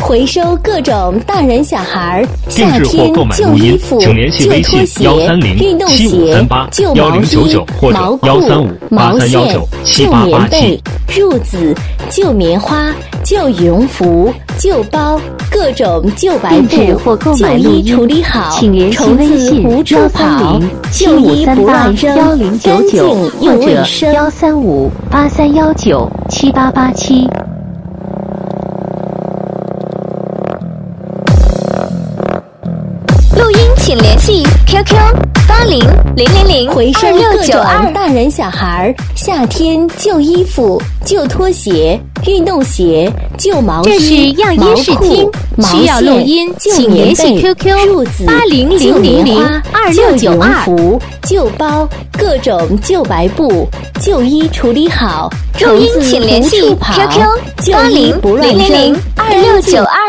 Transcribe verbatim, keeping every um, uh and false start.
回收各种大人小孩夏天旧衣服、 请联系旧微信拖鞋、 幺三零运动七五鞋三八、 旧毛幺零九九衣、 或者毛裤、 幺三五八毛线三幺九、七旧八八棉被七。、 褥子、旧棉花、旧羽绒服、旧包、各种旧白布定制或购旧买录音衣处理好， 请联系虫子微信无处幺三跑零，七旧五三八衣不乱幺扔， 零九干九净又或者卫生。 幺三五八三幺九七八八七。 录音请联系 Q Q 八零零零零回收二六各种九二。 大人小孩夏天旧衣服、旧拖鞋、运动鞋、旧毛这是衣、 样毛音视听裤、毛需要录线音旧请联系棉被 Q Q 褥子、 八零零旧零零棉花、 二旧羽绒六九二。 服、旧包、各种旧白布、旧衣处理好， 录音虫子请联系无处跑 Q Q 旧衣八零不乱零零零扔， 二六九二。